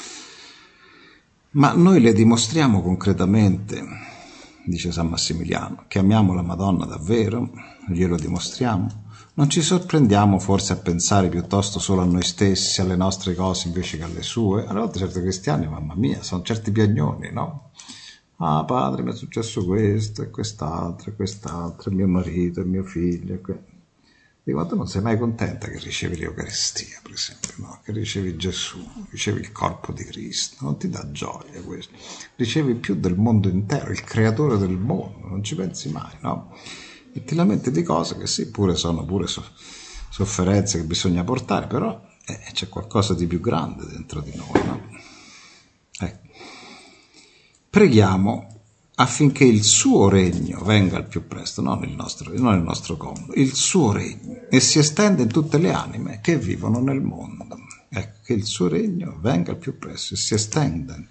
Ma noi le dimostriamo concretamente, dice San Massimiliano, che amiamo la Madonna davvero? Glielo dimostriamo? Non ci sorprendiamo forse a pensare piuttosto solo a noi stessi, alle nostre cose invece che alle sue? A volte certi cristiani, mamma mia, sono certi piagnoni, no? Ah, padre, mi è successo questo e quest'altro e quest'altro, e mio marito e mio figlio. E que... Dico, ma tu non sei mai contenta che ricevi l'Eucaristia, per esempio, no? Che ricevi Gesù, ricevi il corpo di Cristo, non ti dà gioia questo? Ricevi più del mondo intero, il creatore del mondo, non ci pensi mai, no? E ti lamenti di cose che sì, pure sono pure so- sofferenze che bisogna portare, però eh, c'è qualcosa di più grande dentro di noi, no? Ecco. Preghiamo affinché il suo regno venga al più presto, non il nostro, non il nostro comodo, il suo regno, e si estenda in tutte le anime che vivono nel mondo. Ecco, che il suo regno venga al più presto e si estenda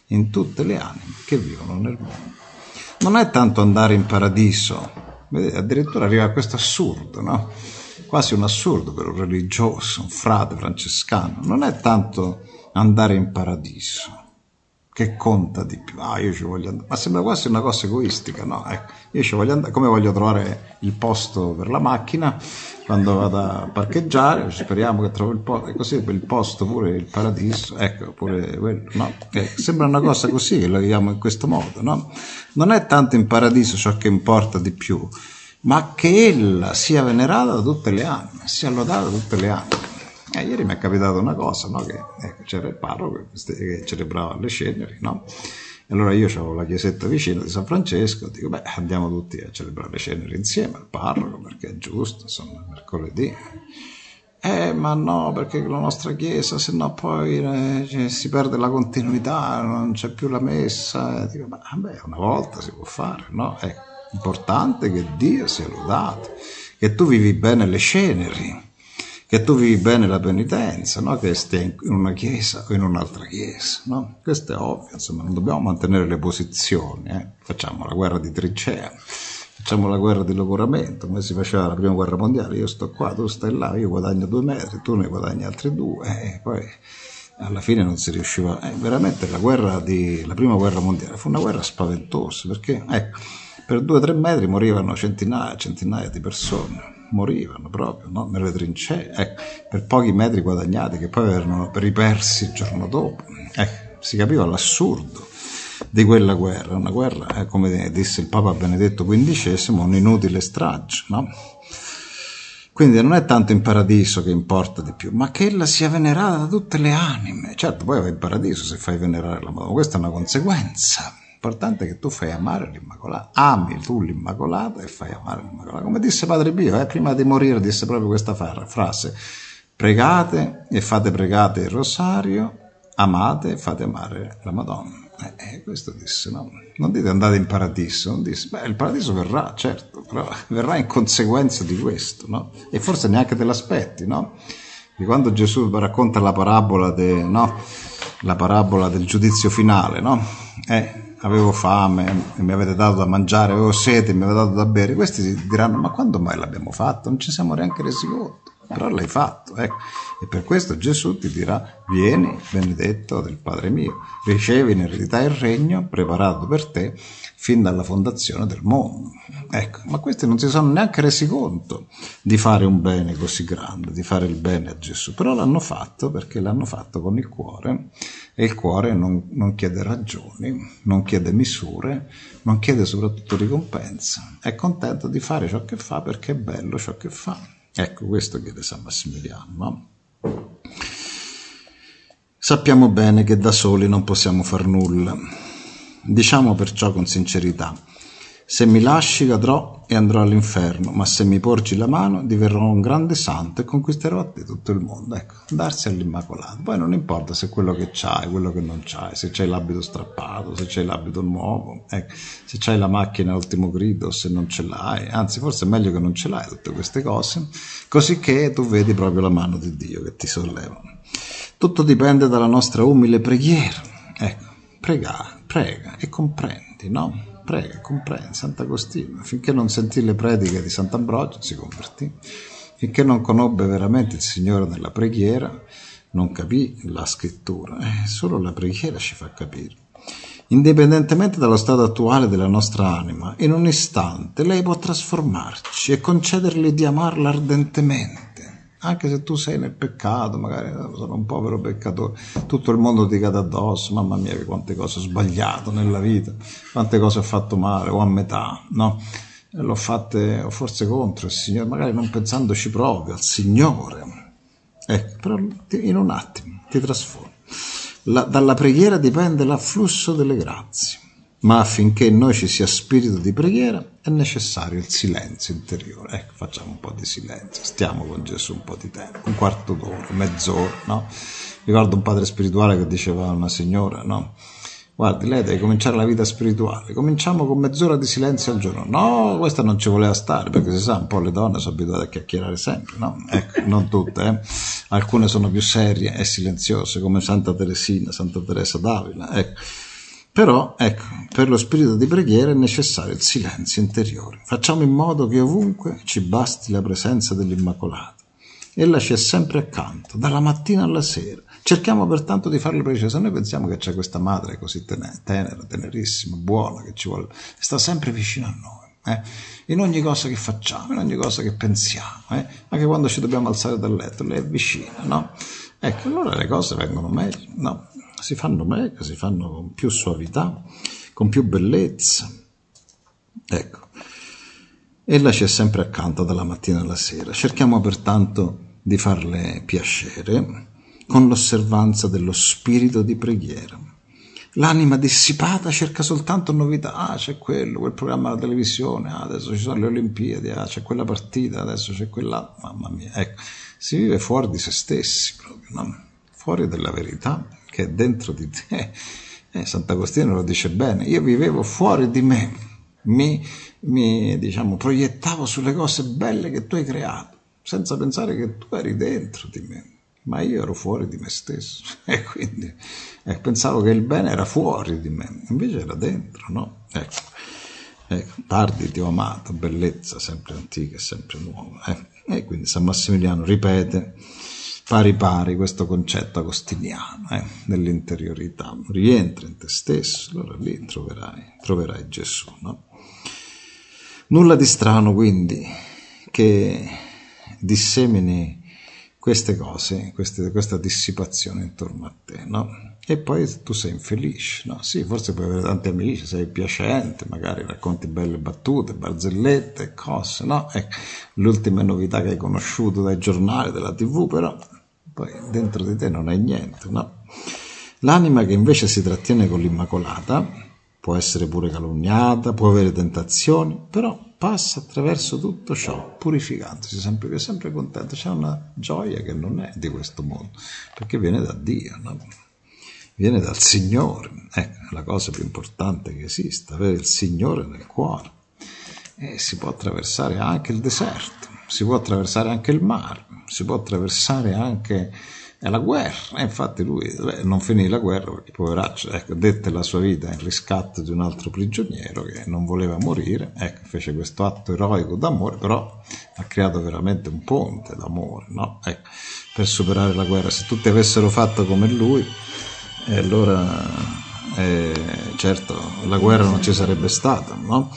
in tutte le anime che vivono nel mondo. Non è tanto andare in paradiso, vedete, addirittura arriva a questo assurdo, no? Quasi un assurdo per un religioso, un frate francescano. Non è tanto andare in paradiso che conta di più. Ah, io ci voglio andare. Ma sembra quasi una cosa egoistica, no? Ecco, io ci voglio andare, come voglio trovare il posto per la macchina quando vado a parcheggiare, speriamo che trovo il posto, e così per il posto pure il paradiso, ecco, pure quello, no? Ecco, sembra una cosa così che la viviamo in questo modo, no? Non è tanto in paradiso ciò che importa di più, ma che ella sia venerata da tutte le anime, sia lodata da tutte le anime. Eh, ieri mi è capitato una cosa, no? Che ecco, c'era il parroco che celebrava le ceneri, no? E allora io avevo la chiesetta vicino di San Francesco, dico, beh, andiamo tutti a celebrare le ceneri insieme al parroco, perché è giusto, insomma, mercoledì. Eh, ma no, perché la nostra chiesa, se no poi eh, si perde la continuità, non c'è più la messa. E dico, ma vabbè, una volta si può fare, no? È importante che Dio sia lodato, che tu vivi bene le ceneri, che tu vivi bene la penitenza, no? Che stai in una chiesa o in un'altra chiesa, no? Questo è ovvio, insomma, non dobbiamo mantenere le posizioni, eh? Facciamo la guerra di trincea, facciamo la guerra di logoramento, come si faceva la prima guerra mondiale, io sto qua, tu stai là, io guadagno due metri, tu ne guadagni altri due, e poi alla fine non si riusciva. Eh, veramente la guerra di, la prima guerra mondiale fu una guerra spaventosa, perché ecco, per due o tre metri morivano centinaia e centinaia di persone. Morivano proprio, no? Nelle trincee, ecco, per pochi metri guadagnati che poi erano ripersi il giorno dopo. Ecco, si capiva l'assurdo di quella guerra, una guerra, eh, come disse il Papa Benedetto quindicesimo, un'inutile strage, no? Quindi non è tanto in paradiso che importa di più, ma che ella sia venerata da tutte le anime. Certo, poi vai in paradiso se fai venerare la Madonna, questa è una conseguenza. L'importante è che tu fai amare l'Immacolata, ami tu l'Immacolata e fai amare l'Immacolata. Come disse Padre Pio, eh, prima di morire disse proprio questa frase: pregate e fate pregate il rosario, amate e fate amare la Madonna. Eh, eh, questo disse, no? Non dite andate in paradiso, non disse, beh, il paradiso verrà, certo, però verrà in conseguenza di questo, no? E forse neanche te l'aspetti, no? Di quando Gesù racconta la parabola, de, no? La parabola del giudizio finale, no? Eh, avevo fame e mi avete dato da mangiare, avevo sete e mi avete dato da bere. Questi diranno, ma quando mai l'abbiamo fatto? Non ci siamo neanche resi conto, però l'hai fatto, ecco. E per questo Gesù ti dirà, vieni benedetto del Padre mio, ricevi in eredità il regno preparato per te fin dalla fondazione del mondo. Ecco, ma questi non si sono neanche resi conto di fare un bene così grande, di fare il bene a Gesù, però l'hanno fatto perché l'hanno fatto con il cuore, e il cuore non, non chiede ragioni, non chiede misure, non chiede soprattutto ricompensa, è contento di fare ciò che fa perché è bello ciò che fa. Ecco, questo chiede San Massimiliano, no? Sappiamo bene che da soli non possiamo far nulla. Diciamo perciò con sincerità: se mi lasci cadrò e andrò all'inferno, ma se mi porgi la mano diverrò un grande santo e conquisterò a te tutto il mondo. Ecco, darsi all'Immacolato. Poi non importa se quello che c'hai, quello che non c'hai, se c'hai l'abito strappato, se c'hai l'abito nuovo, ecco, se c'hai la macchina all'ultimo grido, se non ce l'hai, anzi forse è meglio che non ce l'hai tutte queste cose, così che tu vedi proprio la mano di Dio che ti solleva. Tutto dipende dalla nostra umile preghiera. Ecco, prega, prega e comprendi, no? Prega e comprendi. Sant'Agostino, finché non sentì le prediche di Sant'Ambrogio, si convertì. Finché non conobbe veramente il Signore nella preghiera, non capì la scrittura. Eh, solo la preghiera ci fa capire. Indipendentemente dallo stato attuale della nostra anima, in un istante lei può trasformarci e concederle di amarla ardentemente. Anche se tu sei nel peccato, magari sono un povero peccatore, tutto il mondo ti cade addosso, mamma mia quante cose ho sbagliato nella vita, quante cose ho fatto male, o a metà, no? E l'ho fatte, o forse contro il Signore, magari non pensandoci proprio al Signore. Ecco, però in un attimo ti trasformi. La, dalla preghiera dipende l'afflusso delle grazie. Ma affinché in noi ci sia spirito di preghiera è necessario il silenzio interiore. Ecco, facciamo un po' di silenzio, stiamo con Gesù un po' di tempo, un quarto d'ora, mezz'ora, no? Ricordo un padre spirituale che diceva a una signora, no? Guardi, lei deve cominciare la vita spirituale, cominciamo con mezz'ora di silenzio al giorno. No, questa non ci voleva stare, perché si sa, un po' le donne sono abituate a chiacchierare sempre, no? Ecco, non tutte, eh? Alcune sono più serie e silenziose, come Santa Teresina, Santa Teresa d'Avila, ecco. Però, ecco, per lo spirito di preghiera è necessario il silenzio interiore. Facciamo in modo che ovunque ci basti la presenza dell'Immacolata. Ella ci è sempre accanto, dalla mattina alla sera. Cerchiamo pertanto di farle piacere. Se noi pensiamo che c'è questa madre così tenera, tenerissima, buona, che ci vuole, sta sempre vicino a noi. Eh? In ogni cosa che facciamo, in ogni cosa che pensiamo, eh? Anche quando ci dobbiamo alzare dal letto, lei è vicina, no? Ecco, allora le cose vengono meglio, no? Si fanno meglio, si fanno con più suavità, con più bellezza. Ecco, ella ci è sempre accanto dalla mattina alla sera. Cerchiamo pertanto di farle piacere con l'osservanza dello spirito di preghiera. L'anima dissipata cerca soltanto novità. Ah, c'è quello, quel programma alla televisione, ah, adesso ci sono le Olimpiadi, ah, c'è quella partita, adesso c'è quella. Mamma mia, ecco, si vive fuori di se stessi proprio, no? Fuori dalla verità che è dentro di te. Eh, Sant'Agostino lo dice bene, io vivevo fuori di me, mi, mi diciamo, proiettavo sulle cose belle che tu hai creato, senza pensare che tu eri dentro di me. Ma io ero fuori di me stesso e quindi eh, pensavo che il bene era fuori di me, invece era dentro, no? Ecco, ecco, parli ti ho amato, bellezza sempre antica e sempre nuova. Eh? E quindi San Massimiliano ripete pari pari questo concetto agostiniano eh? dell'interiorità. Rientra in te stesso, allora lì troverai, troverai Gesù, no? Nulla di strano quindi che dissemini queste cose, queste, questa dissipazione intorno a te, no? E poi tu sei infelice, no? Sì, forse puoi avere tanti amici, sei piacente, magari racconti belle battute, barzellette e cose, no? Ecco, le ultime novità che hai conosciuto dai giornali, dalla tivù, però poi dentro di te non hai niente, no? L'anima che invece si trattiene con l'Immacolata può essere pure calunniata, può avere tentazioni, però passa attraverso tutto ciò, purificandosi sempre, è sempre contento. C'è una gioia che non è di questo mondo, perché viene da Dio, no? Viene dal Signore. Ecco, è la cosa più importante che esista, avere il Signore nel cuore. E si può attraversare anche il deserto, si può attraversare anche il mare, si può attraversare anche la guerra. E infatti lui beh, non finì la guerra perché poveraccio, ecco, dette la sua vita in riscatto di un altro prigioniero che non voleva morire, ecco, fece questo atto eroico d'amore, però ha creato veramente un ponte d'amore, no? Ecco, per superare la guerra. Se tutti avessero fatto come lui, e allora eh, certo la guerra non ci sarebbe stata, no?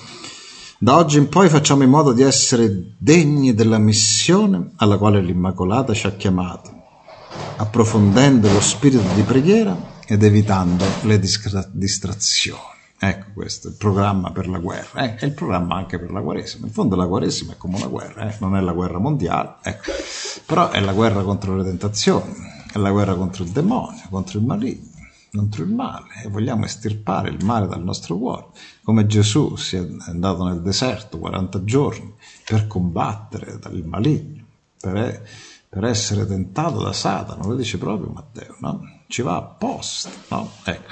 Da oggi in poi facciamo in modo di essere degni della missione alla quale l'Immacolata ci ha chiamato, approfondendo lo spirito di preghiera ed evitando le distra- distrazioni. Ecco, questo è il programma per la guerra, eh? È il programma anche per la Quaresima. In fondo la Quaresima è come una guerra, eh? Non è la guerra mondiale, ecco. Però è la guerra contro le tentazioni, è la guerra contro il demonio, contro il maligno, contro il male, e vogliamo estirpare il male dal nostro cuore, come Gesù si è andato nel deserto quaranta giorni per combattere dal maligno, per, per essere tentato da Satana, lo dice proprio Matteo, no? Ci va apposta, no? Ecco.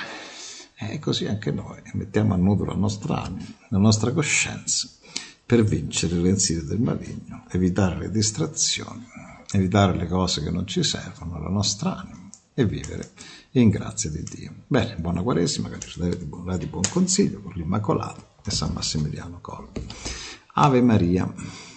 E così anche noi mettiamo a nudo la nostra anima, la nostra coscienza, per vincere le insidie del maligno, evitare le distrazioni, evitare le cose che non ci servono alla nostra anima e vivere in grazia di Dio. Bene, buona Quaresima, cari fratelli di buon, di buon consiglio, con l'Immacolata e San Massimiliano Colbe. Ave Maria.